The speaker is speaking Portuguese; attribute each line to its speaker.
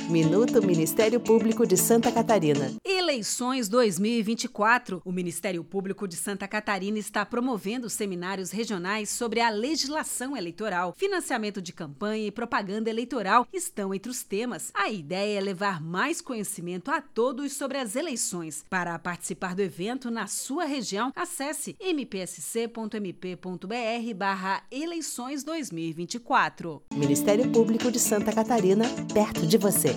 Speaker 1: Minuto Ministério Público de Santa Catarina.
Speaker 2: Eleições 2024. O Ministério Público de Santa Catarina está promovendo seminários regionais sobre a legislação eleitoral. Financiamento de campanha e propaganda eleitoral estão entre os temas. A ideia é levar mais conhecimento a todos sobre as eleições. Para participar do evento na sua região, acesse mpsc.mp.br/eleições 2024.
Speaker 1: Ministério Público de Santa Catarina, perto de você.